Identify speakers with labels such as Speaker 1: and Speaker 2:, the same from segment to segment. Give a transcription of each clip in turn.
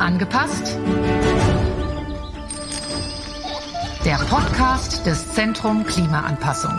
Speaker 1: Angepasst? Der Podcast des Zentrum Klimaanpassung.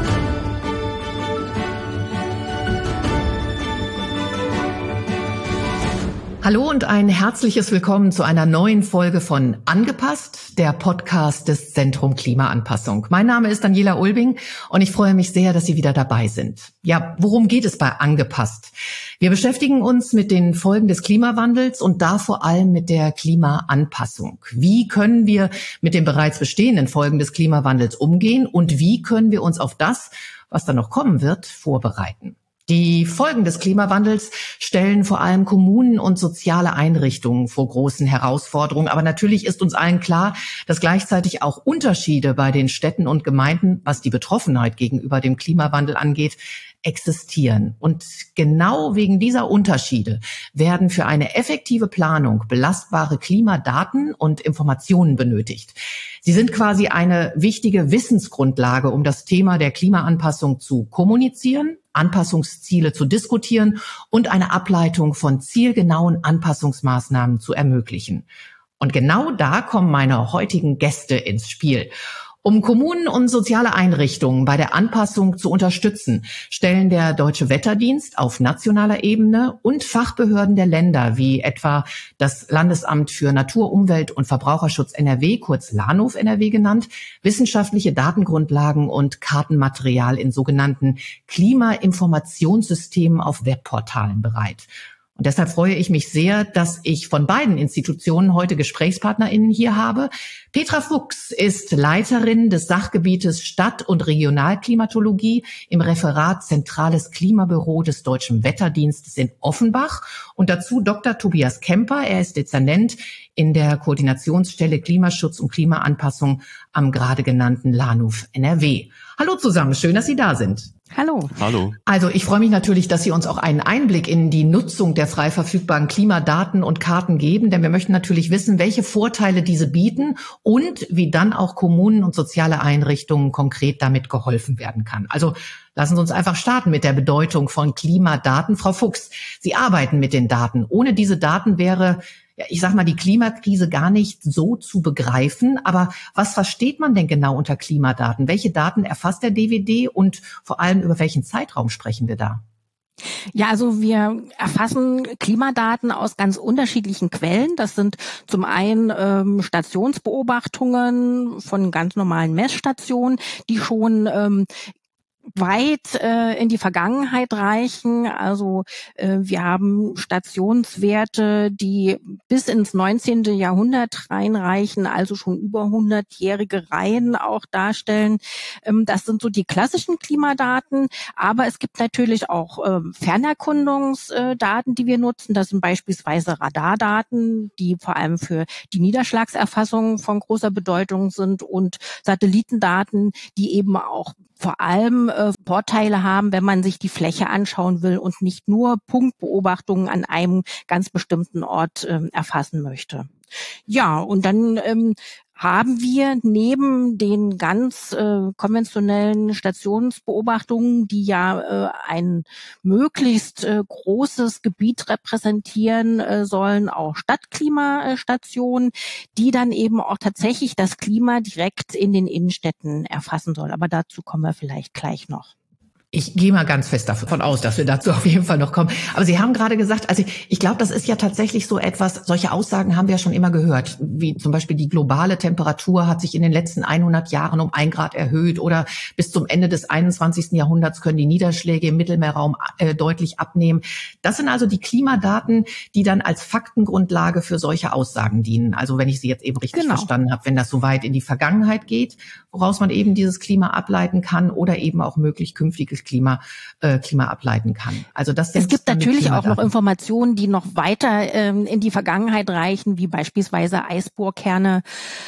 Speaker 1: Hallo und ein herzliches Willkommen zu einer neuen Folge von Angepasst, der Podcast des Zentrum Klimaanpassung. Mein Name ist Daniela Ulbing und ich freue mich sehr, dass Sie wieder dabei sind. Ja, worum geht es bei Angepasst? Wir beschäftigen uns mit den Folgen des Klimawandels und da vor allem mit der Klimaanpassung. Wie können wir mit den bereits bestehenden Folgen des Klimawandels umgehen und wie können wir uns auf das, was dann noch kommen wird, vorbereiten? Die Folgen des Klimawandels stellen vor allem Kommunen und soziale Einrichtungen vor großen Herausforderungen. Aber natürlich ist uns allen klar, dass gleichzeitig auch Unterschiede bei den Städten und Gemeinden, was die Betroffenheit gegenüber dem Klimawandel angeht, existieren. Und genau wegen dieser Unterschiede werden für eine effektive Planung belastbare Klimadaten und Informationen benötigt. Sie sind quasi eine wichtige Wissensgrundlage, um das Thema der Klimaanpassung zu kommunizieren, Anpassungsziele zu diskutieren und eine Ableitung von zielgenauen Anpassungsmaßnahmen zu ermöglichen. Und genau da kommen meine heutigen Gäste ins Spiel. Um Kommunen und soziale Einrichtungen bei der Anpassung zu unterstützen, stellen der Deutsche Wetterdienst auf nationaler Ebene und Fachbehörden der Länder, wie etwa das Landesamt für Natur, Umwelt und Verbraucherschutz NRW, kurz LANUV NRW genannt, wissenschaftliche Datengrundlagen und Kartenmaterial in sogenannten Klimainformationssystemen auf Webportalen bereit. Und deshalb freue ich mich sehr, dass ich von beiden Institutionen heute GesprächspartnerInnen hier habe. Petra Fuchs ist Leiterin des Sachgebietes Stadt- und Regionalklimatologie im Referat Zentrales Klimabüro des Deutschen Wetterdienstes in Offenbach und dazu Dr. Tobias Kemper. Er ist Dezernent in der Koordinationsstelle Klimaschutz und Klimaanpassung am gerade genannten LANUV NRW. Hallo zusammen, schön, dass Sie da sind.
Speaker 2: Hallo.
Speaker 3: Hallo.
Speaker 1: Also ich freue mich natürlich, dass Sie uns auch einen Einblick in die Nutzung der frei verfügbaren Klimadaten und Karten geben, denn wir möchten natürlich wissen, welche Vorteile diese bieten und wie dann auch Kommunen und soziale Einrichtungen konkret damit geholfen werden kann. Also lassen Sie uns einfach starten mit der Bedeutung von Klimadaten. Frau Fuchs, Sie arbeiten mit den Daten. Ohne diese Daten wäre, ja, ich sag mal, die Klimakrise gar nicht so zu begreifen. Aber was versteht man denn genau unter Klimadaten? Welche Daten erfasst der DWD und vor allem über welchen Zeitraum sprechen wir da?
Speaker 2: Ja, also wir erfassen Klimadaten aus ganz unterschiedlichen Quellen. Das sind zum einen Stationsbeobachtungen von ganz normalen Messstationen, die schon weit in die Vergangenheit reichen. Also wir haben Stationswerte, die bis ins 19. Jahrhundert reinreichen, also schon über 100-jährige Reihen auch darstellen. Das sind so die klassischen Klimadaten, aber es gibt natürlich auch Fernerkundungsdaten, die wir nutzen. Das sind beispielsweise Radardaten, die vor allem für die Niederschlagserfassung von großer Bedeutung sind und Satellitendaten, die eben auch vor allem Vorteile haben, wenn man sich die Fläche anschauen will und nicht nur Punktbeobachtungen an einem ganz bestimmten Ort erfassen möchte. Ja, und dann haben wir neben den ganz konventionellen Stationsbeobachtungen, die ja ein möglichst großes Gebiet repräsentieren sollen, auch Stadtklimastationen, die dann eben auch tatsächlich das Klima direkt in den Innenstädten erfassen soll. Aber dazu kommen wir vielleicht gleich noch.
Speaker 1: Ich gehe mal ganz fest davon aus, dass wir dazu auf jeden Fall noch kommen. Aber Sie haben gerade gesagt, also ich glaube, das ist ja tatsächlich so etwas, solche Aussagen haben wir ja schon immer gehört, wie zum Beispiel die globale Temperatur hat sich in den letzten 100 Jahren um 1 Grad erhöht oder bis zum Ende des 21. Jahrhunderts können die Niederschläge im Mittelmeerraum deutlich abnehmen. Das sind also die Klimadaten, die dann als Faktengrundlage für solche Aussagen dienen. Also wenn ich Sie jetzt eben richtig verstanden habe, wenn das so weit in die Vergangenheit geht, woraus man eben dieses Klima ableiten kann oder eben auch möglich künftiges Klima ableiten kann. Also das
Speaker 2: es gibt natürlich auch noch Informationen, die noch weiter in die Vergangenheit reichen, wie beispielsweise Eisbohrkerne,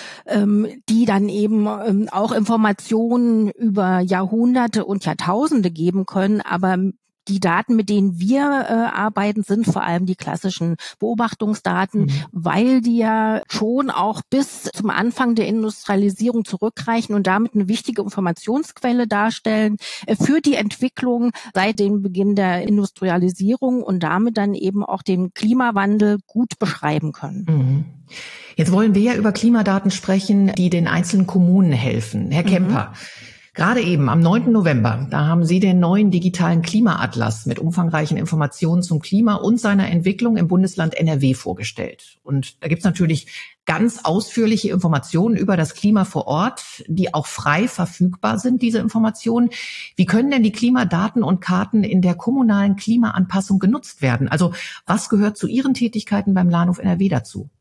Speaker 2: die dann eben auch Informationen über Jahrhunderte und Jahrtausende geben können, aber Die Daten, mit denen wir arbeiten, sind vor allem die klassischen Beobachtungsdaten, weil die ja schon auch bis zum Anfang der Industrialisierung zurückreichen und damit eine wichtige Informationsquelle darstellen für die Entwicklung seit dem Beginn der Industrialisierung und damit dann eben auch den Klimawandel gut beschreiben können.
Speaker 1: Jetzt wollen wir ja über Klimadaten sprechen, die den einzelnen Kommunen helfen. Herr Kemper, gerade eben am 9. November, da haben Sie den neuen digitalen Klimaatlas mit umfangreichen Informationen zum Klima und seiner Entwicklung im Bundesland NRW vorgestellt. Und da gibt's natürlich ganz ausführliche Informationen über das Klima vor Ort, die auch frei verfügbar sind, diese Informationen. Wie können denn die Klimadaten und Karten in der kommunalen Klimaanpassung genutzt werden? Also was gehört zu Ihren Tätigkeiten beim LANUF NRW dazu?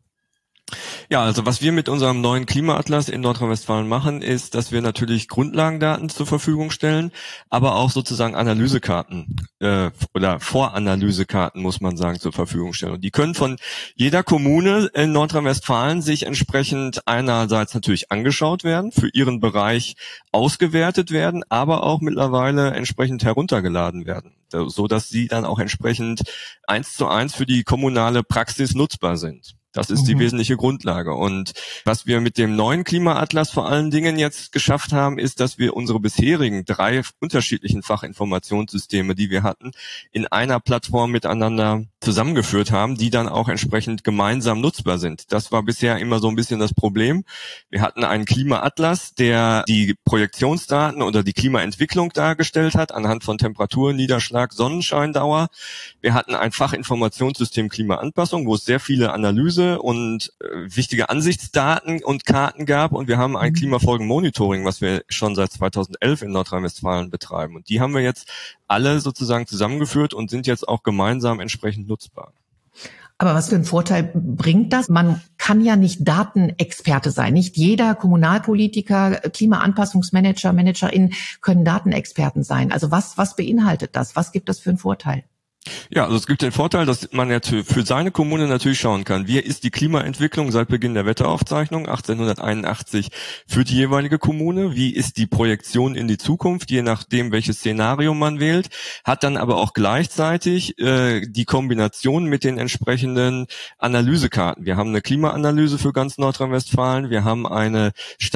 Speaker 3: Ja, also was wir mit unserem neuen Klimaatlas in Nordrhein-Westfalen machen, ist, dass wir natürlich Grundlagendaten zur Verfügung stellen, aber auch sozusagen Analysekarten oder Voranalysekarten, muss man sagen, zur Verfügung stellen. Und die können von jeder Kommune in Nordrhein-Westfalen sich entsprechend einerseits natürlich angeschaut werden, für ihren Bereich ausgewertet werden, aber auch mittlerweile entsprechend heruntergeladen werden, so dass sie dann auch entsprechend 1:1 für die kommunale Praxis nutzbar sind. Das ist die wesentliche Grundlage. Und was wir mit dem neuen Klimaatlas vor allen Dingen jetzt geschafft haben, ist, dass wir unsere bisherigen 3 unterschiedlichen Fachinformationssysteme, die wir hatten, in einer Plattform miteinander zusammengeführt haben, die dann auch entsprechend gemeinsam nutzbar sind. Das war bisher immer so ein bisschen das Problem. Wir hatten einen Klimaatlas, der die Projektionsdaten oder die Klimaentwicklung dargestellt hat, anhand von Temperatur, Niederschlag, Sonnenscheindauer. Wir hatten ein Fachinformationssystem Klimaanpassung, wo es sehr viele Analyse und wichtige Ansichtsdaten und Karten gab. Und wir haben ein Klimafolgenmonitoring, was wir schon seit 2011 in Nordrhein-Westfalen betreiben. Und die haben wir jetzt alle sozusagen zusammengeführt und sind jetzt auch gemeinsam entsprechend nutzbar.
Speaker 1: Aber was für einen Vorteil bringt das? Man kann ja nicht Datenexperte sein. Nicht jeder Kommunalpolitiker, Klimaanpassungsmanager, Managerin können Datenexperten sein. Also was beinhaltet das? Was gibt das für einen Vorteil?
Speaker 3: Ja, also es gibt den Vorteil, dass man ja für seine Kommune natürlich schauen kann, wie ist die Klimaentwicklung seit Beginn der Wetteraufzeichnung 1881 für die jeweilige Kommune, wie ist die Projektion in die Zukunft, je nachdem, welches Szenario man wählt, hat dann aber auch gleichzeitig die Kombination mit den entsprechenden Analysekarten. Wir haben eine Klimaanalyse für ganz Nordrhein-Westfalen, wir haben eine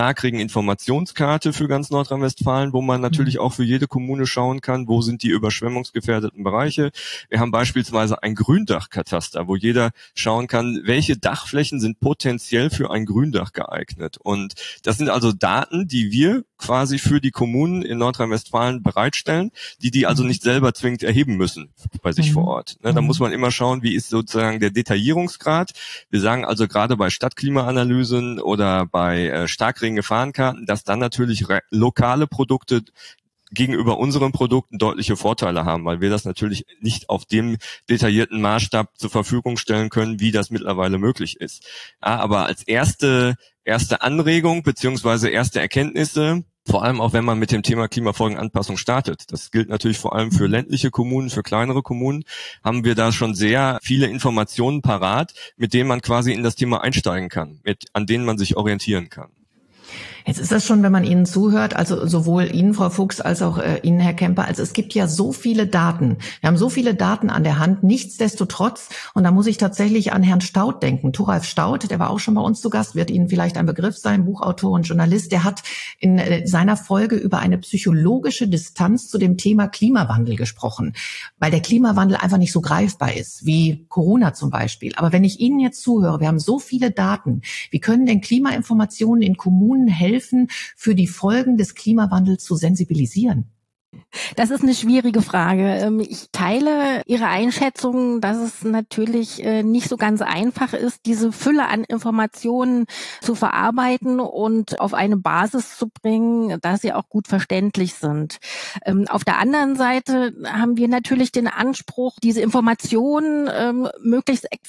Speaker 3: Starkregen-Informationskarte für ganz Nordrhein-Westfalen, wo man natürlich auch für jede Kommune schauen kann, wo sind die überschwemmungsgefährdeten Bereiche. Wir haben beispielsweise ein Gründachkataster, wo jeder schauen kann, welche Dachflächen sind potenziell für ein Gründach geeignet. Und das sind also Daten, die wir quasi für die Kommunen in Nordrhein-Westfalen bereitstellen, die also nicht selber zwingend erheben müssen bei sich vor Ort. Da muss man immer schauen, wie ist sozusagen der Detaillierungsgrad. Wir sagen also gerade bei Stadtklimaanalysen oder bei Starkregen-Gefahrenkarten, dass dann natürlich lokale Produkte gegenüber unseren Produkten deutliche Vorteile haben, weil wir das natürlich nicht auf dem detaillierten Maßstab zur Verfügung stellen können, wie das mittlerweile möglich ist. Ja, aber als erste Anregung beziehungsweise erste Erkenntnisse, vor allem auch wenn man mit dem Thema Klimafolgenanpassung startet, das gilt natürlich vor allem für ländliche Kommunen, für kleinere Kommunen, haben wir da schon sehr viele Informationen parat, mit denen man quasi in das Thema einsteigen kann, an denen man sich orientieren kann.
Speaker 1: Jetzt ist das schon, wenn man Ihnen zuhört, also sowohl Ihnen, Frau Fuchs, als auch Ihnen, Herr Kemper, also es gibt ja so viele Daten. Wir haben so viele Daten an der Hand, nichtsdestotrotz, und da muss ich tatsächlich an Herrn Staudt denken. Thoralf Staudt, der war auch schon bei uns zu Gast, wird Ihnen vielleicht ein Begriff sein, Buchautor und Journalist, der hat in seiner Folge über eine psychologische Distanz zu dem Thema Klimawandel gesprochen, weil der Klimawandel einfach nicht so greifbar ist, wie Corona zum Beispiel. Aber wenn ich Ihnen jetzt zuhöre, wir haben so viele Daten, wie können denn Klimainformationen in Kommunen helfen, für die Folgen des Klimawandels zu sensibilisieren?
Speaker 2: Das ist eine schwierige Frage. Ich teile Ihre Einschätzung, dass es natürlich nicht so ganz einfach ist, diese Fülle an Informationen zu verarbeiten und auf eine Basis zu bringen, dass sie auch gut verständlich sind. Auf der anderen Seite haben wir natürlich den Anspruch, diese Informationen möglichst exakt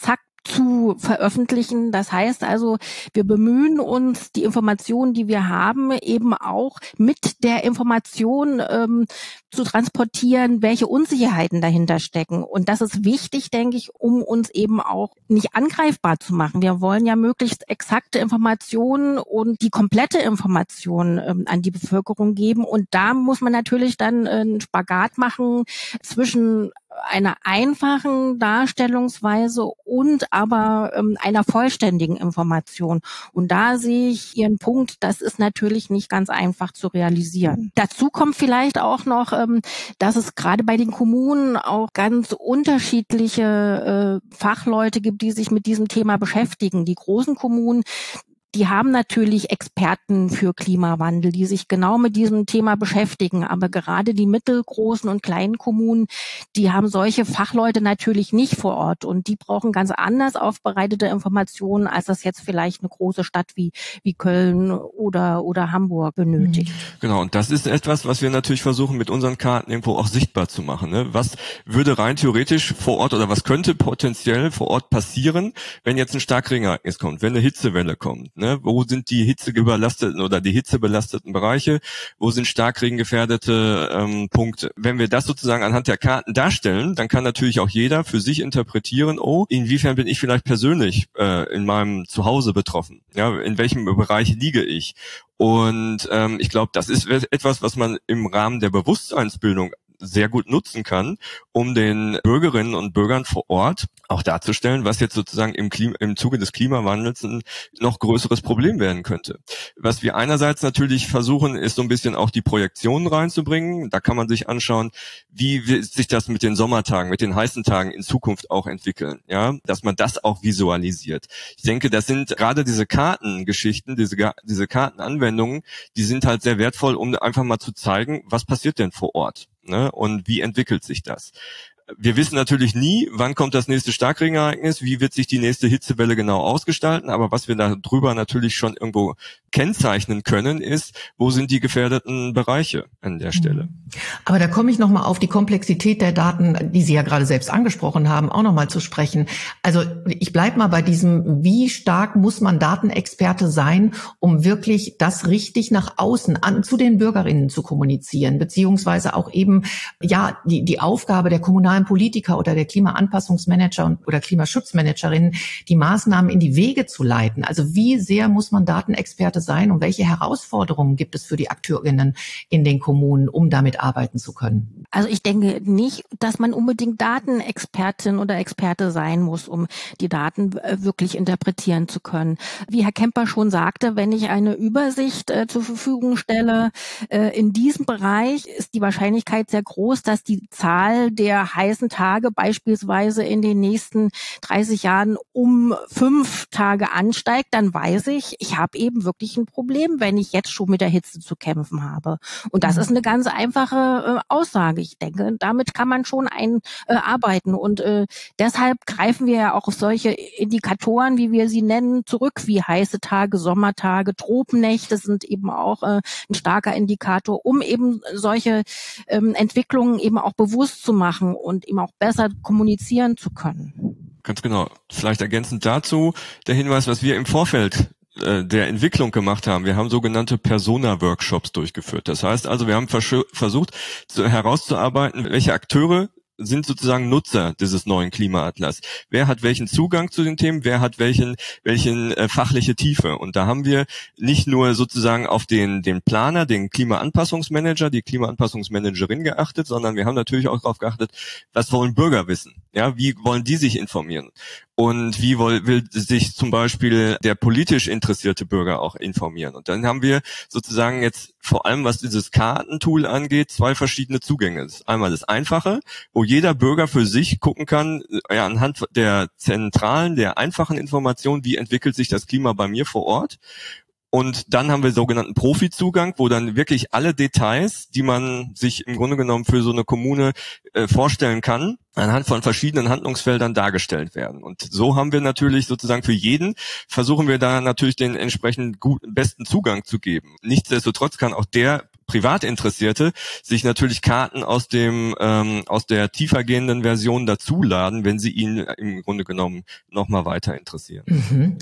Speaker 2: zu veröffentlichen. Das heißt also, wir bemühen uns, die Informationen, die wir haben, eben auch mit der Information zu transportieren, welche Unsicherheiten dahinter stecken. Und das ist wichtig, denke ich, um uns eben auch nicht angreifbar zu machen. Wir wollen ja möglichst exakte Informationen und die komplette Information an die Bevölkerung geben. Und da muss man natürlich dann einen Spagat machen zwischen einer einfachen Darstellungsweise und aber einer vollständigen Information. Und da sehe ich Ihren Punkt, das ist natürlich nicht ganz einfach zu realisieren. Dazu kommt vielleicht auch noch, dass es gerade bei den Kommunen auch ganz unterschiedliche Fachleute gibt, die sich mit diesem Thema beschäftigen. Die großen Kommunen, die haben natürlich Experten für Klimawandel, die sich genau mit diesem Thema beschäftigen. Aber gerade die mittelgroßen und kleinen Kommunen, die haben solche Fachleute natürlich nicht vor Ort. Und die brauchen ganz anders aufbereitete Informationen, als das jetzt vielleicht eine große Stadt wie Köln oder Hamburg benötigt.
Speaker 3: Genau, und das ist etwas, was wir natürlich versuchen, mit unseren Karten irgendwo auch sichtbar zu machen. Ne? Was würde rein theoretisch vor Ort oder was könnte potenziell vor Ort passieren, wenn jetzt ein Starkregenereignis kommt, wenn eine Hitzewelle kommt? Ne? Wo sind die hitzeüberlasteten oder die hitzebelasteten Bereiche? Wo sind starkregengefährdete Punkte? Wenn wir das sozusagen anhand der Karten darstellen, dann kann natürlich auch jeder für sich interpretieren, inwiefern bin ich vielleicht persönlich in meinem Zuhause betroffen? Ja, in welchem Bereich liege ich? Und ich glaube, das ist etwas, was man im Rahmen der Bewusstseinsbildung sehr gut nutzen kann, um den Bürgerinnen und Bürgern vor Ort auch darzustellen, was jetzt sozusagen im Zuge des Klimawandels ein noch größeres Problem werden könnte. Was wir einerseits natürlich versuchen, ist so ein bisschen auch die Projektionen reinzubringen. Da kann man sich anschauen, wie wird sich das mit den Sommertagen, mit den heißen Tagen in Zukunft auch entwickeln, ja, dass man das auch visualisiert. Ich denke, das sind gerade diese Kartengeschichten, diese Kartenanwendungen, die sind halt sehr wertvoll, um einfach mal zu zeigen, was passiert denn vor Ort. Ne? Und wie entwickelt sich das? Wir wissen natürlich nie, wann kommt das nächste Starkregenereignis, wie wird sich die nächste Hitzewelle genau ausgestalten, aber was wir da drüber natürlich schon irgendwo kennzeichnen können, ist, wo sind die gefährdeten Bereiche an der Stelle.
Speaker 1: Aber da komme ich nochmal auf die Komplexität der Daten, die Sie ja gerade selbst angesprochen haben, auch nochmal zu sprechen. Also ich bleibe mal bei diesem, wie stark muss man Datenexperte sein, um wirklich das richtig nach außen zu den Bürgerinnen zu kommunizieren, beziehungsweise auch eben ja die Aufgabe der kommunalen Politiker oder der Klimaanpassungsmanager oder Klimaschutzmanagerinnen, die Maßnahmen in die Wege zu leiten. Also wie sehr muss man Datenexperte sein und welche Herausforderungen gibt es für die AkteurInnen in den Kommunen, um damit arbeiten zu können?
Speaker 2: Also ich denke nicht, dass man unbedingt Datenexpertin oder Experte sein muss, um die Daten wirklich interpretieren zu können. Wie Herr Kemper schon sagte, wenn ich eine Übersicht zur Verfügung stelle, in diesem Bereich ist die Wahrscheinlichkeit sehr groß, dass die Zahl der heißen Tage beispielsweise in den nächsten 30 Jahren um 5 Tage ansteigt, dann weiß ich, ich habe eben wirklich ein Problem, wenn ich jetzt schon mit der Hitze zu kämpfen habe. Und das ist eine ganz einfache Aussage. Ich denke, damit kann man schon arbeiten. Und deshalb greifen wir ja auch auf solche Indikatoren, wie wir sie nennen, zurück, wie heiße Tage, Sommertage, Tropennächte sind eben auch ein starker Indikator, um eben solche Entwicklungen eben auch bewusst zu machen und eben auch besser kommunizieren zu können.
Speaker 3: Ganz genau. Vielleicht ergänzend dazu der Hinweis, was wir im Vorfeld der Entwicklung gemacht haben. Wir haben sogenannte Persona-Workshops durchgeführt. Das heißt also, wir haben versucht herauszuarbeiten, welche Akteure sind sozusagen Nutzer dieses neuen Klimaatlas. Wer hat welchen Zugang zu den Themen, wer hat welchen fachliche Tiefe? Und da haben wir nicht nur sozusagen auf den Planer, den Klimaanpassungsmanager, die Klimaanpassungsmanagerin geachtet, sondern wir haben natürlich auch darauf geachtet, was wollen Bürger wissen? Ja, wie wollen die sich informieren? Und wie will sich zum Beispiel der politisch interessierte Bürger auch informieren? Und dann haben wir sozusagen jetzt vor allem, was dieses Kartentool angeht, 2 verschiedene Zugänge. Das ist einmal das Einfache, wo jeder Bürger für sich gucken kann, ja, anhand der zentralen, der einfachen Information, wie entwickelt sich das Klima bei mir vor Ort. Und dann haben wir sogenannten Profi-Zugang, wo dann wirklich alle Details, die man sich im Grunde genommen für so eine Kommune vorstellen kann, anhand von verschiedenen Handlungsfeldern dargestellt werden. Und so haben wir natürlich sozusagen für jeden, versuchen wir da natürlich den entsprechend besten Zugang zu geben. Nichtsdestotrotz kann auch der Privatinteressierte sich natürlich Karten aus der tiefergehenden Version dazuladen, wenn sie ihn im Grunde genommen nochmal weiter interessieren.
Speaker 1: Mhm.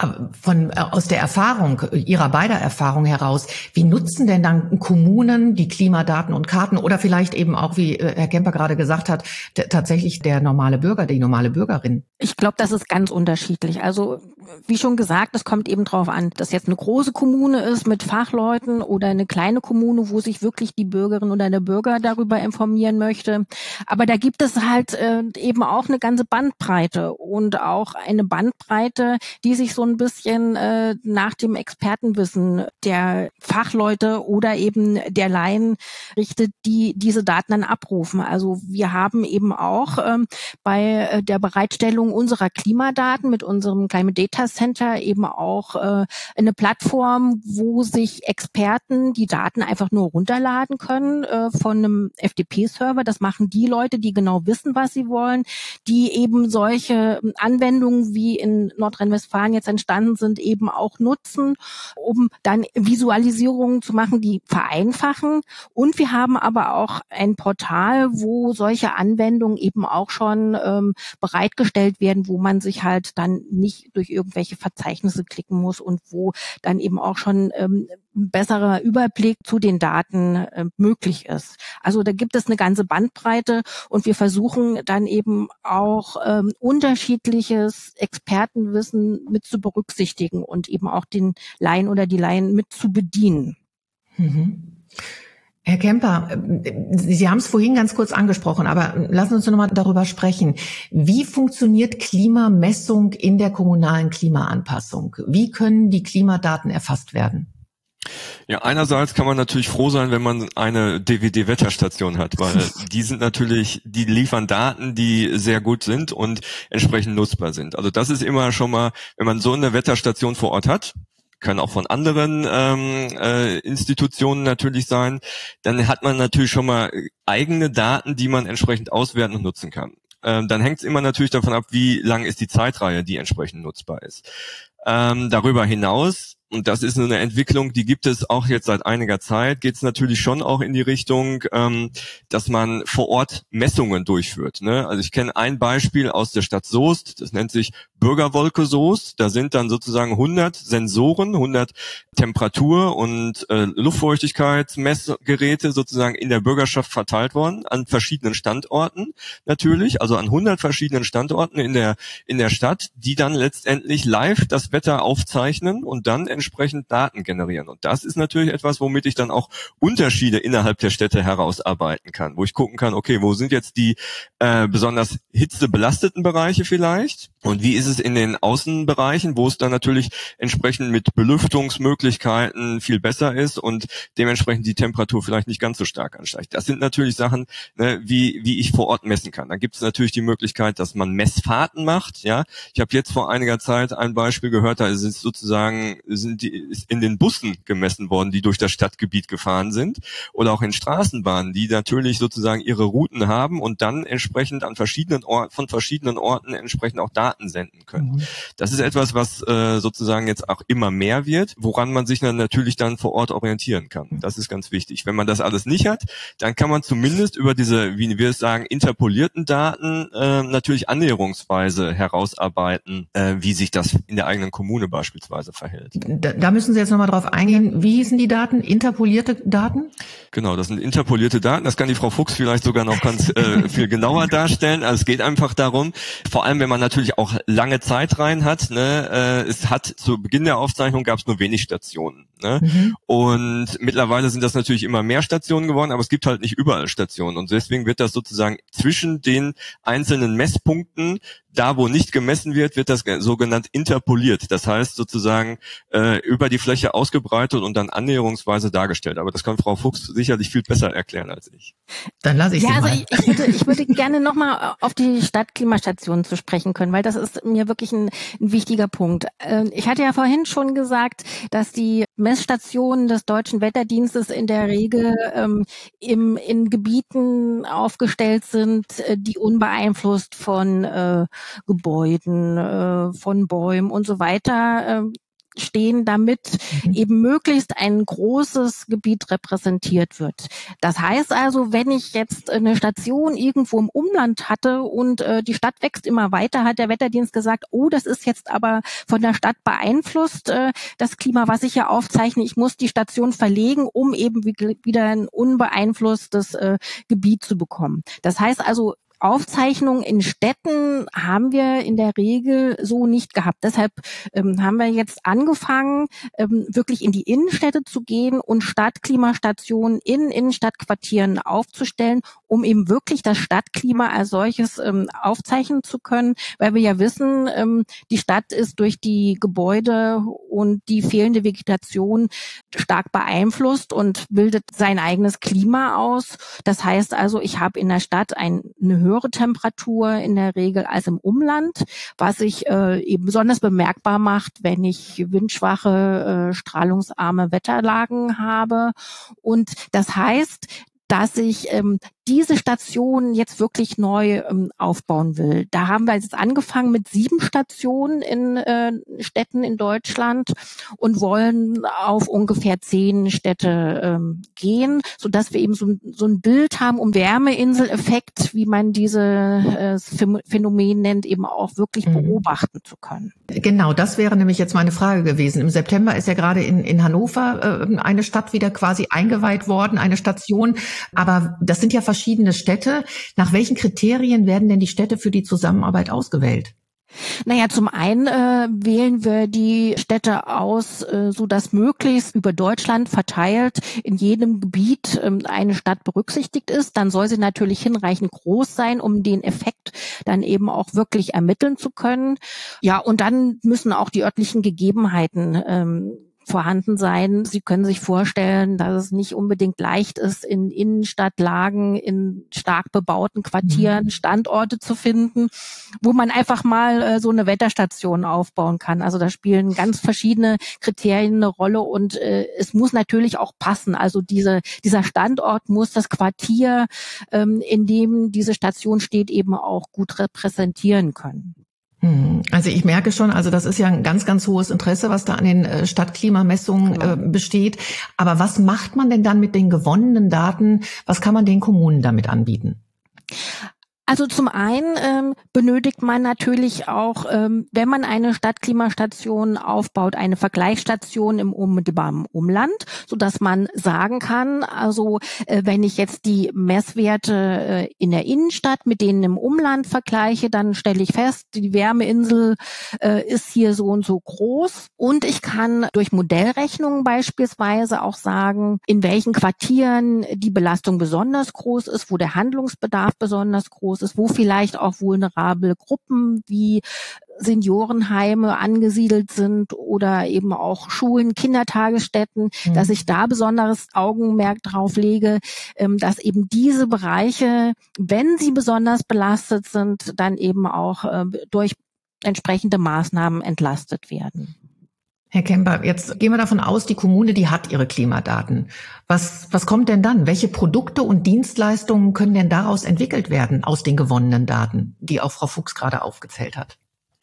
Speaker 1: Aus der Erfahrung, Ihrer beider Erfahrung heraus, wie nutzen denn dann Kommunen die Klimadaten und Karten oder vielleicht eben auch, wie Herr Kemper gerade gesagt hat, tatsächlich der normale Bürger, die normale Bürgerin?
Speaker 2: Ich glaube, das ist ganz unterschiedlich. Also wie schon gesagt, es kommt eben drauf an, dass jetzt eine große Kommune ist mit Fachleuten oder eine kleine Kommune, wo sich wirklich die Bürgerin oder der Bürger darüber informieren möchte. Aber da gibt es halt eben auch eine ganze Bandbreite und auch eine Bandbreite, die sich so ein bisschen nach dem Expertenwissen der Fachleute oder eben der Laien richtet, die diese Daten dann abrufen. Also wir haben eben auch bei der Bereitstellung unserer Klimadaten mit unserem Climate Data Center eben auch eine Plattform, wo sich Experten die Daten einfach nur runterladen können von einem FTP-Server. Das machen die Leute, die genau wissen, was sie wollen, die eben solche Anwendungen wie in Nordrhein-Westfalen jetzt entstanden sind, eben auch nutzen, um dann Visualisierungen zu machen, die vereinfachen. Und wir haben aber auch ein Portal, wo solche Anwendungen eben auch schon bereitgestellt werden, wo man sich halt dann nicht durch irgendwelche Verzeichnisse klicken muss und wo dann eben auch schon ein besserer Überblick zu den Daten möglich ist. Also da gibt es eine ganze Bandbreite und wir versuchen dann eben auch unterschiedliches Expertenwissen mit zu berücksichtigen und eben auch den Laien oder die Laien mit zu bedienen.
Speaker 1: Mhm. Herr Kemper, Sie haben es vorhin ganz kurz angesprochen, aber lassen Sie uns noch mal darüber sprechen. Wie funktioniert Klimamessung in der kommunalen Klimaanpassung? Wie können die Klimadaten erfasst werden?
Speaker 3: Ja, einerseits kann man natürlich froh sein, wenn man eine DWD-Wetterstation hat, weil die liefern Daten, die sehr gut sind und entsprechend nutzbar sind. Also das ist immer schon mal, wenn man so eine Wetterstation vor Ort hat, können auch von anderen Institutionen natürlich sein, dann hat man natürlich schon mal eigene Daten, die man entsprechend auswerten und nutzen kann. Dann hängt es immer natürlich davon ab, wie lang ist die Zeitreihe, die entsprechend nutzbar ist. Darüber hinaus, und das ist eine Entwicklung, die gibt es auch jetzt seit einiger Zeit, geht es natürlich schon auch in die Richtung, dass man vor Ort Messungen durchführt. Ne? Also ich kenne ein Beispiel aus der Stadt Soest, das nennt sich Bürgerwolke Soest. Da sind dann sozusagen 100 Sensoren, 100 Temperatur- und Luftfeuchtigkeitsmessgeräte sozusagen in der Bürgerschaft verteilt worden, an verschiedenen Standorten natürlich, also an 100 verschiedenen Standorten in der Stadt, die dann letztendlich live das Wetter aufzeichnen und dann entsprechend Daten generieren. Und das ist natürlich etwas, womit ich dann auch Unterschiede innerhalb der Städte herausarbeiten kann, wo ich gucken kann, okay, wo sind jetzt die besonders hitzebelasteten Bereiche vielleicht und wie ist es in den Außenbereichen, wo es dann natürlich entsprechend mit Belüftungsmöglichkeiten viel besser ist und dementsprechend die Temperatur vielleicht nicht ganz so stark ansteigt. Das sind natürlich Sachen, ne, wie ich vor Ort messen kann. Dann gibt es natürlich die Möglichkeit, dass man Messfahrten macht. Ja, ich habe jetzt vor einiger Zeit ein Beispiel gehört, da ist in den Bussen gemessen worden, die durch das Stadtgebiet gefahren sind, oder auch in Straßenbahnen, die natürlich sozusagen ihre Routen haben und dann entsprechend von verschiedenen Orten entsprechend auch Daten senden können. Das ist etwas, was sozusagen jetzt auch immer mehr wird, woran man sich dann natürlich dann vor Ort orientieren kann. Das ist ganz wichtig. Wenn man das alles nicht hat, dann kann man zumindest über diese, wie wir es sagen, interpolierten Daten natürlich annäherungsweise herausarbeiten, wie sich das in der eigenen Kommune beispielsweise verhält.
Speaker 1: Da müssen Sie jetzt nochmal drauf eingehen. Wie hießen die Daten? Interpolierte Daten?
Speaker 3: Genau, das sind interpolierte Daten. Das kann die Frau Fuchs vielleicht sogar noch ganz viel genauer darstellen. Also es geht einfach darum, vor allem wenn man natürlich auch lange Zeitreihen hat, ne, es hat zu Beginn der Aufzeichnung gab es nur wenig Stationen. Ne? Und mittlerweile sind das natürlich immer mehr Stationen geworden, aber es gibt halt nicht überall Stationen. Und deswegen wird das sozusagen zwischen den einzelnen Messpunkten, da wo nicht gemessen wird, wird das sogenannt interpoliert. Das heißt sozusagen über die Fläche ausgebreitet und dann annäherungsweise dargestellt. Aber das kann Frau Fuchs sicherlich viel besser erklären als ich.
Speaker 1: Dann lasse ich Sie mal.
Speaker 2: Ich würde gerne nochmal auf die Stadtklimastationen zu sprechen können, weil das ist mir wirklich ein wichtiger Punkt. Ich hatte ja vorhin schon gesagt, dass die Messstationen des Deutschen Wetterdienstes in der Regel in Gebieten aufgestellt sind, die unbeeinflusst von Gebäuden, von Bäumen und so weiter stehen, damit eben möglichst ein großes Gebiet repräsentiert wird. Das heißt also, wenn ich jetzt eine Station irgendwo im Umland hatte und die Stadt wächst immer weiter, hat der Wetterdienst gesagt, oh, das ist jetzt aber von der Stadt beeinflusst, das Klima, was ich hier aufzeichne. Ich muss die Station verlegen, um eben wieder ein unbeeinflusstes Gebiet zu bekommen. Das heißt also, Aufzeichnungen in Städten haben wir in der Regel so nicht gehabt. Deshalb haben wir jetzt angefangen, wirklich in die Innenstädte zu gehen und Stadtklimastationen in Innenstadtquartieren aufzustellen, um eben wirklich das Stadtklima als solches aufzeichnen zu können, weil wir ja wissen, die Stadt ist durch die Gebäude und die fehlende Vegetation stark beeinflusst und bildet sein eigenes Klima aus. Das heißt also, ich habe in der Stadt eine höhere Temperatur in der Regel als im Umland, was sich eben besonders bemerkbar macht, wenn ich windschwache, strahlungsarme Wetterlagen habe. Und das heißt, dass ich diese Station jetzt wirklich neu aufbauen will. Da haben wir jetzt angefangen mit 7 Stationen in Städten in Deutschland und wollen auf ungefähr 10 Städte gehen, sodass wir eben so ein Bild haben, um Wärmeinseleffekt, wie man dieses Phänomen nennt, eben auch wirklich beobachten zu können.
Speaker 1: Genau, das wäre nämlich jetzt meine Frage gewesen. Im September ist ja gerade in Hannover eine Stadt wieder quasi eingeweiht worden, eine Station. Aber das sind ja verschiedene Städte. Nach welchen Kriterien werden denn die Städte für die Zusammenarbeit ausgewählt?
Speaker 2: Naja, zum einen wählen wir die Städte aus, so dass möglichst über Deutschland verteilt in jedem Gebiet eine Stadt berücksichtigt ist. Dann soll sie natürlich hinreichend groß sein, um den Effekt dann eben auch wirklich ermitteln zu können. Ja, und dann müssen auch die örtlichen Gegebenheiten vorhanden sein. Sie können sich vorstellen, dass es nicht unbedingt leicht ist, in Innenstadtlagen, in stark bebauten Quartieren Standorte zu finden, wo man einfach mal so eine Wetterstation aufbauen kann. Also da spielen ganz verschiedene Kriterien eine Rolle und es muss natürlich auch passen. Also dieser Standort muss das Quartier, in dem diese Station steht, eben auch gut repräsentieren können.
Speaker 1: Also ich merke schon, also das ist ja ein ganz, ganz hohes Interesse, was da an den Stadtklimamessungen besteht. Aber was macht man denn dann mit den gewonnenen Daten? Was kann man den Kommunen damit anbieten?
Speaker 2: Also zum einen benötigt man natürlich auch, wenn man eine Stadtklimastation aufbaut, eine Vergleichsstation im unmittelbaren Umland, so dass man sagen kann, also wenn ich jetzt die Messwerte in der Innenstadt mit denen im Umland vergleiche, dann stelle ich fest, die Wärmeinsel ist hier so und so groß. Und ich kann durch Modellrechnungen beispielsweise auch sagen, in welchen Quartieren die Belastung besonders groß ist, wo der Handlungsbedarf besonders groß ist, wo vielleicht auch vulnerable Gruppen wie Seniorenheime angesiedelt sind oder eben auch Schulen, Kindertagesstätten, dass ich da besonderes Augenmerk drauf lege, dass eben diese Bereiche, wenn sie besonders belastet sind, dann eben auch durch entsprechende Maßnahmen entlastet werden.
Speaker 1: Herr Kemper, jetzt gehen wir davon aus, die Kommune, die hat ihre Klimadaten. Was kommt denn dann? Welche Produkte und Dienstleistungen können denn daraus entwickelt werden, aus den gewonnenen Daten, die auch Frau Fuchs gerade aufgezählt hat?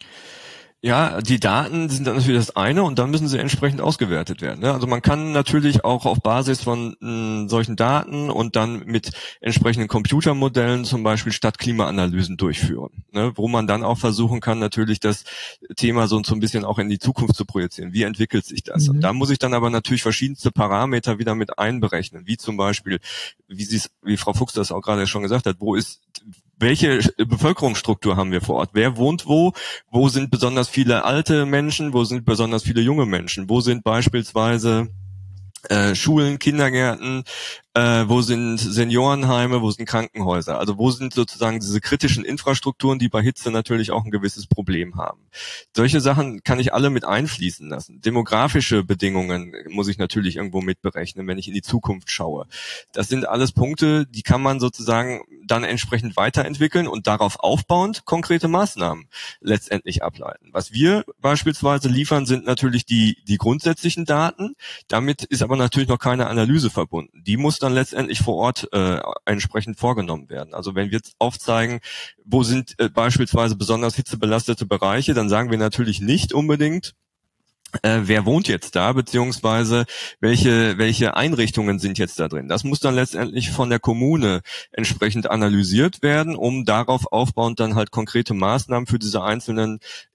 Speaker 3: Ja, die Daten sind dann natürlich das eine und dann müssen sie entsprechend ausgewertet werden. Also man kann natürlich auch auf Basis von solchen Daten und dann mit entsprechenden Computermodellen zum Beispiel Stadtklimaanalysen durchführen, wo man dann auch versuchen kann, natürlich das Thema so ein bisschen auch in die Zukunft zu projizieren. Wie entwickelt sich das? Und da muss ich dann aber natürlich verschiedenste Parameter wieder mit einberechnen, wie zum Beispiel, wie Frau Fuchs das auch gerade schon gesagt hat, welche Bevölkerungsstruktur haben wir vor Ort? Wer wohnt wo? Wo sind besonders viele alte Menschen? Wo sind besonders viele junge Menschen? Wo sind beispielsweise Schulen, Kindergärten? Wo sind Seniorenheime? Wo sind Krankenhäuser? Also wo sind sozusagen diese kritischen Infrastrukturen, die bei Hitze natürlich auch ein gewisses Problem haben? Solche Sachen kann ich alle mit einfließen lassen. Demografische Bedingungen muss ich natürlich irgendwo mitberechnen, wenn ich in die Zukunft schaue. Das sind alles Punkte, die kann man sozusagen dann entsprechend weiterentwickeln und darauf aufbauend konkrete Maßnahmen letztendlich ableiten. Was wir beispielsweise liefern, sind natürlich die grundsätzlichen Daten. Damit ist aber natürlich noch keine Analyse verbunden. Die muss dann letztendlich vor Ort entsprechend vorgenommen werden. Also wenn wir jetzt aufzeigen, wo sind beispielsweise besonders hitzebelastete Bereiche, dann sagen wir natürlich nicht unbedingt, wer wohnt jetzt da, beziehungsweise welche Einrichtungen sind jetzt da drin. Das muss dann letztendlich von der Kommune entsprechend analysiert werden, um darauf aufbauend dann halt konkrete Maßnahmen für diese einzelnen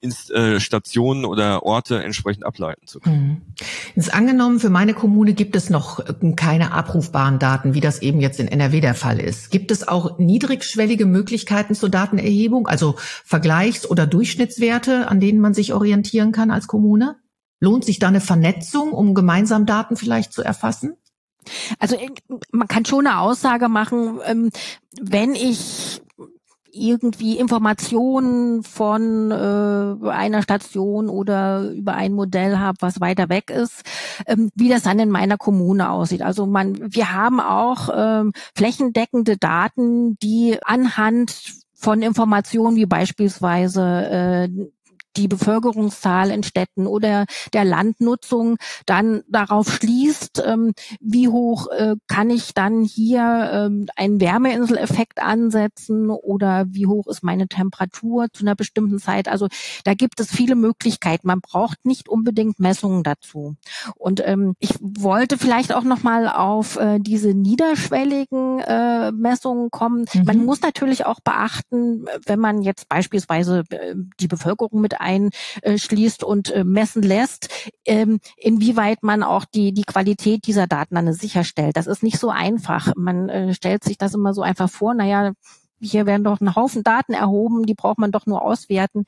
Speaker 3: Stationen oder Orte entsprechend ableiten zu können.
Speaker 1: Jetzt angenommen, für meine Kommune gibt es noch keine abrufbaren Daten, wie das eben jetzt in NRW der Fall ist. Gibt es auch niedrigschwellige Möglichkeiten zur Datenerhebung, also Vergleichs- oder Durchschnittswerte, an denen man sich orientieren kann als Kommune? Lohnt sich da eine Vernetzung, um gemeinsam Daten vielleicht zu erfassen?
Speaker 2: Also man kann schon eine Aussage machen, wenn ich irgendwie Informationen von einer Station oder über ein Modell habe, was weiter weg ist, wie das dann in meiner Kommune aussieht. Also wir haben auch flächendeckende Daten, die anhand von Informationen wie beispielsweise die Bevölkerungszahl in Städten oder der Landnutzung dann darauf schließt, wie hoch kann ich dann hier einen Wärmeinseleffekt ansetzen oder wie hoch ist meine Temperatur zu einer bestimmten Zeit. Also da gibt es viele Möglichkeiten. Man braucht nicht unbedingt Messungen dazu. Und ich wollte vielleicht auch nochmal auf diese niederschwelligen Messungen kommen. Man muss natürlich auch beachten, wenn man jetzt beispielsweise die Bevölkerung mit einschließt und messen lässt, inwieweit man auch die Qualität dieser Daten dann sicherstellt. Das ist nicht so einfach. Man stellt sich das immer so einfach vor, naja, hier werden doch ein Haufen Daten erhoben, die braucht man doch nur auswerten.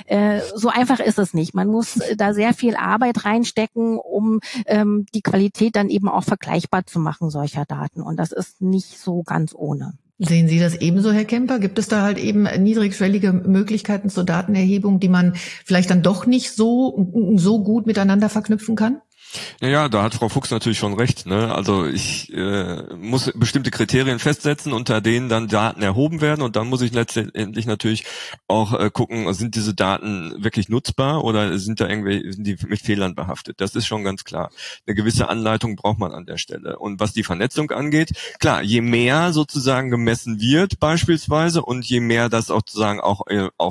Speaker 2: So einfach ist es nicht. Man muss da sehr viel Arbeit reinstecken, um die Qualität dann eben auch vergleichbar zu machen solcher Daten. Und das ist nicht so ganz ohne.
Speaker 1: Sehen Sie das ebenso, Herr Kemper? Gibt es da halt eben niedrigschwellige Möglichkeiten zur Datenerhebung, die man vielleicht dann doch nicht so gut miteinander verknüpfen kann?
Speaker 3: Ja, da hat Frau Fuchs natürlich schon recht, ne? Also ich muss bestimmte Kriterien festsetzen, unter denen dann Daten erhoben werden, und dann muss ich letztendlich natürlich auch gucken, sind diese Daten wirklich nutzbar oder sind die mit Fehlern behaftet? Das ist schon ganz klar. Eine gewisse Anleitung braucht man an der Stelle. Und was die Vernetzung angeht, klar, je mehr sozusagen gemessen wird beispielsweise und je mehr das auch sozusagen auch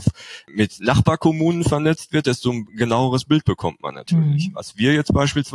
Speaker 3: mit Nachbarkommunen vernetzt wird, desto genaueres Bild bekommt man natürlich. Was wir jetzt beispielsweise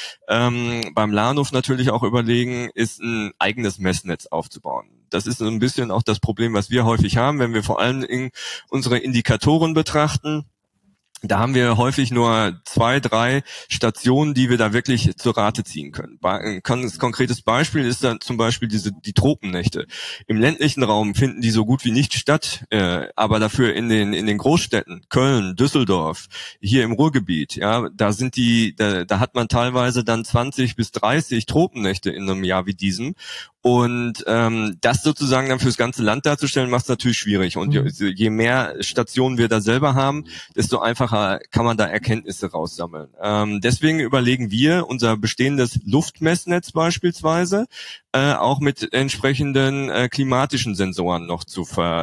Speaker 3: beim Lahnhof natürlich auch überlegen, ist ein eigenes Messnetz aufzubauen. Das ist so ein bisschen auch das Problem, was wir häufig haben, wenn wir vor allem unsere Indikatoren betrachten. Da haben wir häufig nur 2, 3 Stationen, die wir da wirklich zur Rate ziehen können. Ein konkretes Beispiel ist dann zum Beispiel die Tropennächte. Im ländlichen Raum finden die so gut wie nicht statt, aber dafür in den Großstädten, Köln, Düsseldorf, hier im Ruhrgebiet, ja, da hat man teilweise dann 20 bis 30 Tropennächte in einem Jahr wie diesem. Und das sozusagen dann fürs ganze Land darzustellen, macht es natürlich schwierig. Und je mehr Stationen wir da selber haben, desto einfacher kann man da Erkenntnisse raussammeln. Deswegen überlegen wir, unser bestehendes Luftmessnetz beispielsweise auch mit entsprechenden klimatischen Sensoren noch zu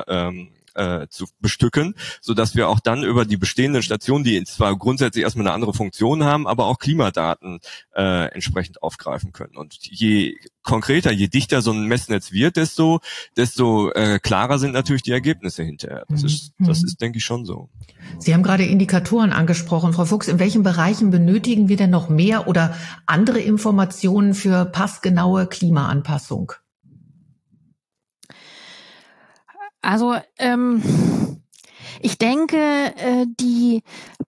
Speaker 3: bestücken, so dass wir auch dann über die bestehenden Stationen, die zwar grundsätzlich erstmal eine andere Funktion haben, aber auch Klimadaten entsprechend aufgreifen können. Und je konkreter, je dichter so ein Messnetz wird, desto klarer sind natürlich die Ergebnisse hinterher. Das ist, denke ich, schon so.
Speaker 1: Sie haben gerade Indikatoren angesprochen. Frau Fuchs, in welchen Bereichen benötigen wir denn noch mehr oder andere Informationen für passgenaue Klimaanpassung?
Speaker 2: Also ich denke, die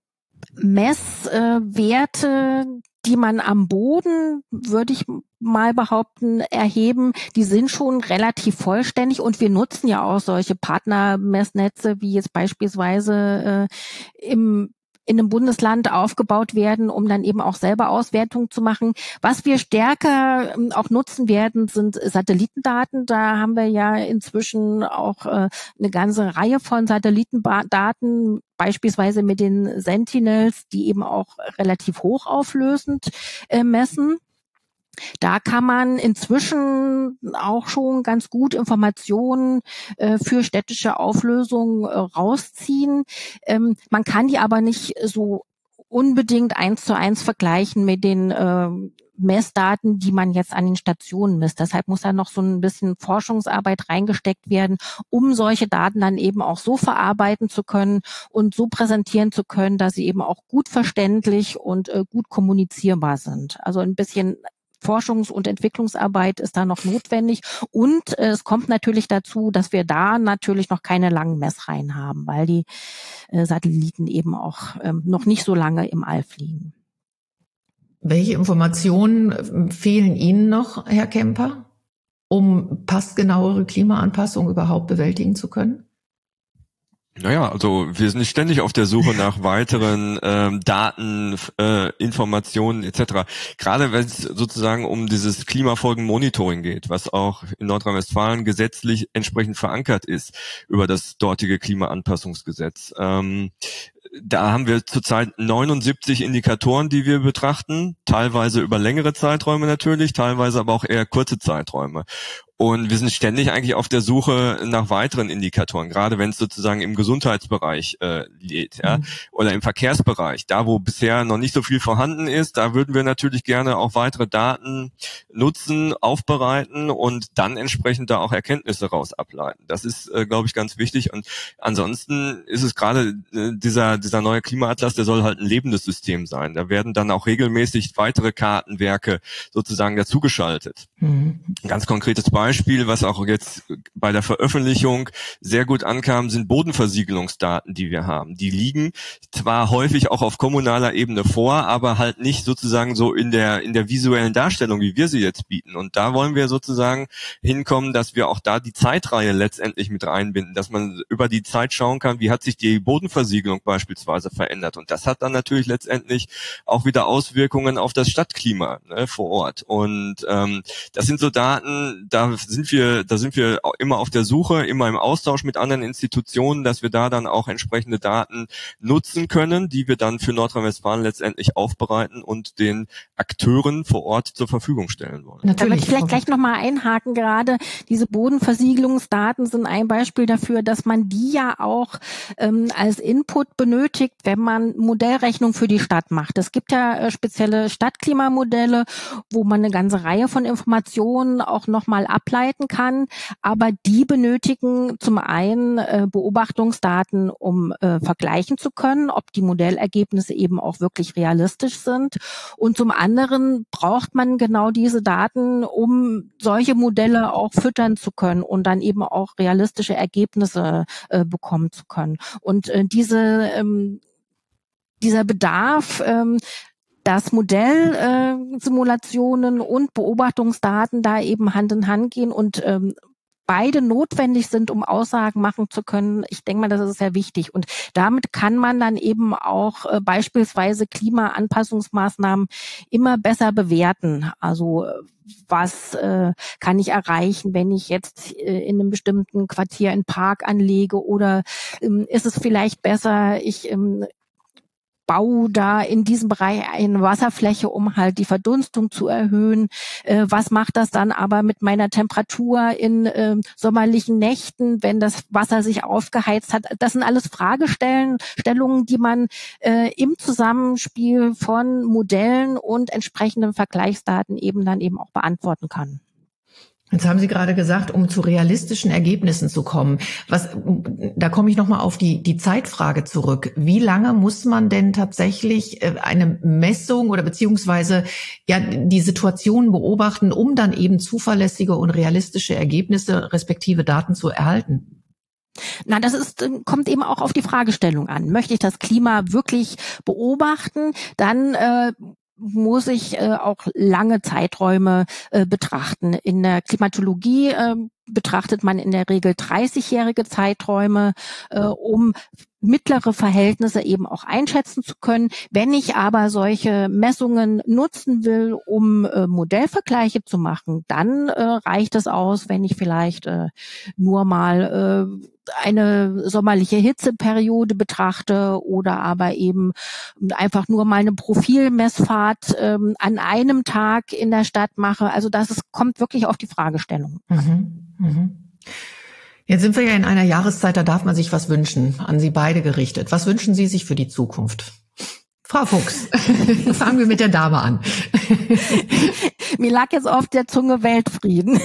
Speaker 2: Messwerte, die man am Boden, würde ich mal behaupten, erheben, die sind schon relativ vollständig, und wir nutzen ja auch solche Partnermessnetze, wie jetzt beispielsweise in einem Bundesland aufgebaut werden, um dann eben auch selber Auswertungen zu machen. Was wir stärker auch nutzen werden, sind Satellitendaten. Da haben wir ja inzwischen auch eine ganze Reihe von Satellitendaten, beispielsweise mit den Sentinels, die eben auch relativ hochauflösend messen. Da kann man inzwischen auch schon ganz gut Informationen für städtische Auflösung rausziehen. Man kann die aber nicht so unbedingt 1:1 vergleichen mit den Messdaten, die man jetzt an den Stationen misst. Deshalb muss da noch so ein bisschen Forschungsarbeit reingesteckt werden, um solche Daten dann eben auch so verarbeiten zu können und so präsentieren zu können, dass sie eben auch gut verständlich und gut kommunizierbar sind. Also ein bisschen Forschungs- und Entwicklungsarbeit ist da noch notwendig. Und es kommt natürlich dazu, dass wir da natürlich noch keine langen Messreihen haben, weil die Satelliten eben auch noch nicht so lange im All fliegen.
Speaker 1: Welche Informationen fehlen Ihnen noch, Herr Kemper, um passgenauere Klimaanpassung überhaupt bewältigen zu können?
Speaker 3: Naja, also wir sind ständig auf der Suche nach weiteren Daten, Informationen etc. Gerade wenn es sozusagen um dieses Klimafolgenmonitoring geht, was auch in Nordrhein-Westfalen gesetzlich entsprechend verankert ist über das dortige Klimaanpassungsgesetz. Da haben wir zurzeit 79 Indikatoren, die wir betrachten, teilweise über längere Zeiträume natürlich, teilweise aber auch eher kurze Zeiträume. Und wir sind ständig eigentlich auf der Suche nach weiteren Indikatoren, gerade wenn es sozusagen im Gesundheitsbereich geht, ja, oder im Verkehrsbereich. Da, wo bisher noch nicht so viel vorhanden ist, da würden wir natürlich gerne auch weitere Daten nutzen, aufbereiten und dann entsprechend da auch Erkenntnisse raus ableiten. Das ist, glaube ich, ganz wichtig. Und ansonsten ist es gerade dieser neue Klimaatlas, der soll halt ein lebendes System sein. Da werden dann auch regelmäßig weitere Kartenwerke sozusagen dazugeschaltet. Ein ganz konkretes Beispiel, was auch jetzt bei der Veröffentlichung sehr gut ankam, sind Bodenversiegelungsdaten, die wir haben. Die liegen zwar häufig auch auf kommunaler Ebene vor, aber halt nicht sozusagen so in der visuellen Darstellung, wie wir sie jetzt bieten. Und da wollen wir sozusagen hinkommen, dass wir auch da die Zeitreihe letztendlich mit reinbinden, dass man über die Zeit schauen kann, wie hat sich die Bodenversiegelung beispielsweise verändert. Und das hat dann natürlich letztendlich auch wieder Auswirkungen auf das Stadtklima, ne, vor Ort. Und das sind so Daten, da sind wir immer auf der Suche, immer im Austausch mit anderen Institutionen, dass wir da dann auch entsprechende Daten nutzen können, die wir dann für Nordrhein-Westfalen letztendlich aufbereiten und den Akteuren vor Ort zur Verfügung stellen wollen.
Speaker 2: Natürlich. Da möchte ich vielleicht gleich nochmal einhaken. Gerade diese Bodenversiegelungsdaten sind ein Beispiel dafür, dass man die ja auch als Input benötigt, wenn man Modellrechnung für die Stadt macht. Es gibt ja spezielle Stadtklimamodelle, wo man eine ganze Reihe von Informationen auch nochmal ableiten kann, aber die benötigen zum einen Beobachtungsdaten, um vergleichen zu können, ob die Modellergebnisse eben auch wirklich realistisch sind, und zum anderen braucht man genau diese Daten, um solche Modelle auch füttern zu können und dann eben auch realistische Ergebnisse bekommen zu können. Und dieser Bedarf, dass Modellsimulationen und Beobachtungsdaten da eben Hand in Hand gehen und beide notwendig sind, um Aussagen machen zu können. Ich denke mal, das ist sehr wichtig. Und damit kann man dann eben auch beispielsweise Klimaanpassungsmaßnahmen immer besser bewerten. Also was kann ich erreichen, wenn ich jetzt in einem bestimmten Quartier einen Park anlege, oder ist es vielleicht besser, ich baue da in diesem Bereich eine Wasserfläche, um halt die Verdunstung zu erhöhen. Was macht das dann aber mit meiner Temperatur in sommerlichen Nächten, wenn das Wasser sich aufgeheizt hat? Das sind alles Fragestellungen, die man im Zusammenspiel von Modellen und entsprechenden Vergleichsdaten eben dann eben auch beantworten kann.
Speaker 1: Jetzt haben Sie gerade gesagt, um zu realistischen Ergebnissen zu kommen. Da komme ich nochmal auf die Zeitfrage zurück. Wie lange muss man denn tatsächlich eine Messung oder beziehungsweise ja die Situation beobachten, um dann eben zuverlässige und realistische Ergebnisse respektive Daten zu erhalten?
Speaker 2: Na, kommt eben auch auf die Fragestellung an. Möchte ich das Klima wirklich beobachten? Dann muss ich auch lange Zeiträume betrachten. In der Klimatologie betrachtet man in der Regel 30-jährige Zeiträume, um mittlere Verhältnisse eben auch einschätzen zu können. Wenn ich aber solche Messungen nutzen will, um Modellvergleiche zu machen, dann reicht es aus, wenn ich vielleicht nur mal eine sommerliche Hitzeperiode betrachte oder aber eben einfach nur mal eine Profilmessfahrt an einem Tag in der Stadt mache. Also kommt wirklich auf die Fragestellung.
Speaker 1: Jetzt sind wir ja in einer Jahreszeit, da darf man sich was wünschen, an Sie beide gerichtet. Was wünschen Sie sich für die Zukunft? Frau Fuchs, fangen wir mit der Dame an.
Speaker 2: Mir lag jetzt auf der Zunge Weltfrieden.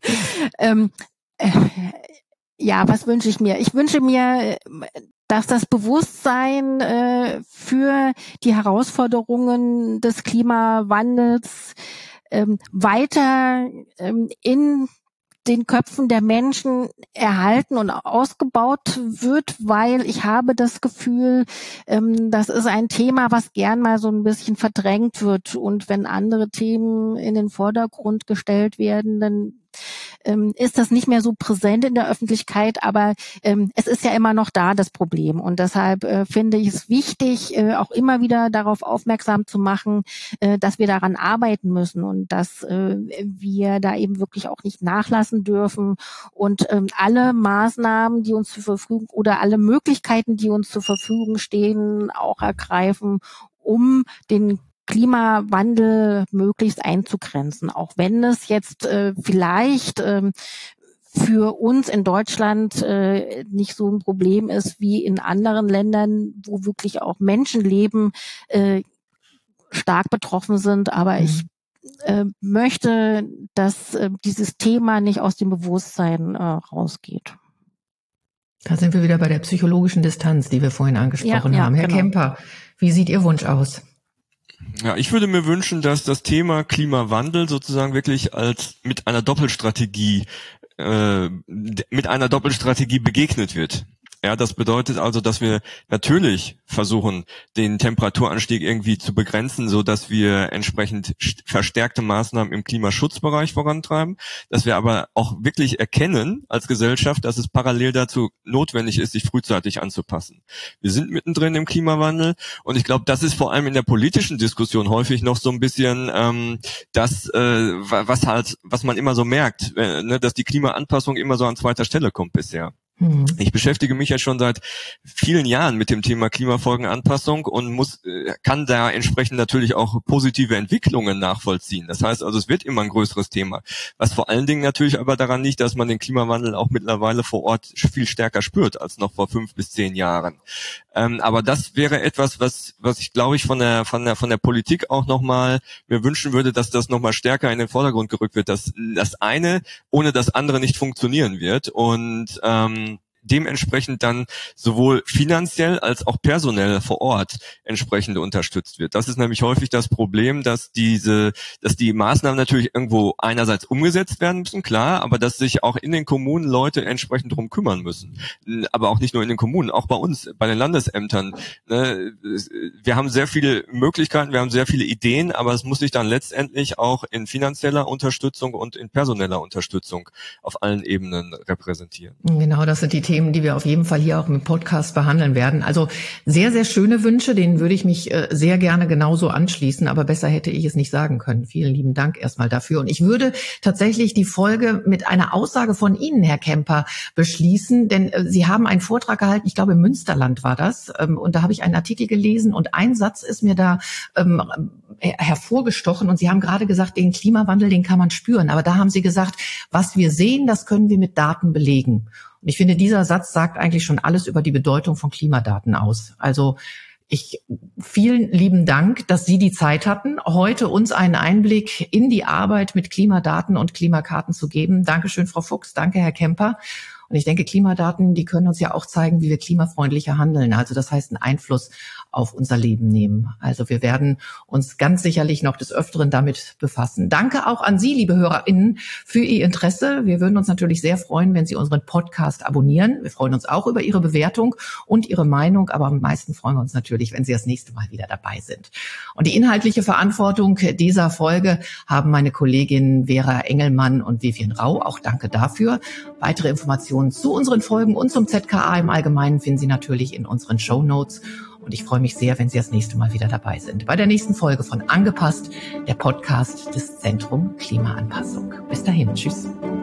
Speaker 2: Ja, was wünsche ich mir? Ich wünsche mir, dass das Bewusstsein für die Herausforderungen des Klimawandels weiter in den Köpfen der Menschen erhalten und ausgebaut wird, weil ich habe das Gefühl, das ist ein Thema, was gern mal so ein bisschen verdrängt wird. Und wenn andere Themen in den Vordergrund gestellt werden, dann ist das nicht mehr so präsent in der Öffentlichkeit, aber es ist ja immer noch da, das Problem. Und deshalb finde ich es wichtig, auch immer wieder darauf aufmerksam zu machen, dass wir daran arbeiten müssen und dass wir da eben wirklich auch nicht nachlassen dürfen und alle Maßnahmen, die uns zur Verfügung oder alle Möglichkeiten, die uns zur Verfügung stehen, auch ergreifen, um den Klimawandel möglichst einzugrenzen, auch wenn es jetzt vielleicht für uns in Deutschland nicht so ein Problem ist wie in anderen Ländern, wo wirklich auch Menschenleben stark betroffen sind. Aber ich möchte, dass dieses Thema nicht aus dem Bewusstsein rausgeht.
Speaker 1: Da sind wir wieder bei der psychologischen Distanz, die wir vorhin angesprochen haben. Herr Kemper, wie sieht Ihr Wunsch aus?
Speaker 3: Ja, ich würde mir wünschen, dass das Thema Klimawandel sozusagen wirklich als mit einer Doppelstrategie begegnet wird. Ja, das bedeutet also, dass wir natürlich versuchen, den Temperaturanstieg irgendwie zu begrenzen, so dass wir entsprechend verstärkte Maßnahmen im Klimaschutzbereich vorantreiben, dass wir aber auch wirklich erkennen als Gesellschaft, dass es parallel dazu notwendig ist, sich frühzeitig anzupassen. Wir sind mittendrin im Klimawandel und ich glaube, das ist vor allem in der politischen Diskussion häufig noch so ein bisschen was man immer so merkt, dass die Klimaanpassung immer so an zweiter Stelle kommt bisher. Ich beschäftige mich ja schon seit vielen Jahren mit dem Thema Klimafolgenanpassung und kann da entsprechend natürlich auch positive Entwicklungen nachvollziehen. Das heißt also, es wird immer ein größeres Thema. Was vor allen Dingen natürlich aber daran liegt, dass man den Klimawandel auch mittlerweile vor Ort viel stärker spürt als noch vor 5 bis 10 Jahren. Aber das wäre etwas, was ich glaube ich von der Politik auch nochmal mir wünschen würde, dass das nochmal stärker in den Vordergrund gerückt wird, dass das eine ohne das andere nicht funktionieren wird und dementsprechend dann sowohl finanziell als auch personell vor Ort entsprechend unterstützt wird. Das ist nämlich häufig das Problem, dass die Maßnahmen natürlich irgendwo einerseits umgesetzt werden müssen, klar, aber dass sich auch in den Kommunen Leute entsprechend drum kümmern müssen. Aber auch nicht nur in den Kommunen, auch bei uns, bei den Landesämtern. Wir haben sehr viele Möglichkeiten, wir haben sehr viele Ideen, aber es muss sich dann letztendlich auch in finanzieller Unterstützung und in personeller Unterstützung auf allen Ebenen repräsentieren.
Speaker 1: Genau, das sind die Themen, die wir auf jeden Fall hier auch im Podcast behandeln werden. Also sehr, sehr schöne Wünsche, denen würde ich mich sehr gerne genauso anschließen, aber besser hätte ich es nicht sagen können. Vielen lieben Dank erstmal dafür. Und ich würde tatsächlich die Folge mit einer Aussage von Ihnen, Herr Kemper, beschließen, denn Sie haben einen Vortrag gehalten, ich glaube im Münsterland war das, und da habe ich einen Artikel gelesen und ein Satz ist mir da hervorgestochen und Sie haben gerade gesagt, den Klimawandel, den kann man spüren, aber da haben Sie gesagt, was wir sehen, das können wir mit Daten belegen. Und ich finde, dieser Satz sagt eigentlich schon alles über die Bedeutung von Klimadaten aus. Also vielen lieben Dank, dass Sie die Zeit hatten, heute uns einen Einblick in die Arbeit mit Klimadaten und Klimakarten zu geben. Dankeschön, Frau Fuchs. Danke, Herr Kemper. Und ich denke, Klimadaten, die können uns ja auch zeigen, wie wir klimafreundlicher handeln. Also das heißt, einen Einfluss auf unser Leben nehmen. Also wir werden uns ganz sicherlich noch des Öfteren damit befassen. Danke auch an Sie, liebe HörerInnen, für Ihr Interesse. Wir würden uns natürlich sehr freuen, wenn Sie unseren Podcast abonnieren. Wir freuen uns auch über Ihre Bewertung und Ihre Meinung, aber am meisten freuen wir uns natürlich, wenn Sie das nächste Mal wieder dabei sind. Und die inhaltliche Verantwortung dieser Folge haben meine Kolleginnen Vera Engelmann und Vivian Rau. Auch danke dafür. Weitere Informationen zu unseren Folgen und zum ZKA im Allgemeinen finden Sie natürlich in unseren Shownotes. Und ich freue mich sehr, wenn Sie das nächste Mal wieder dabei sind. Bei der nächsten Folge von Angepasst, der Podcast des Zentrum Klimaanpassung. Bis dahin, tschüss.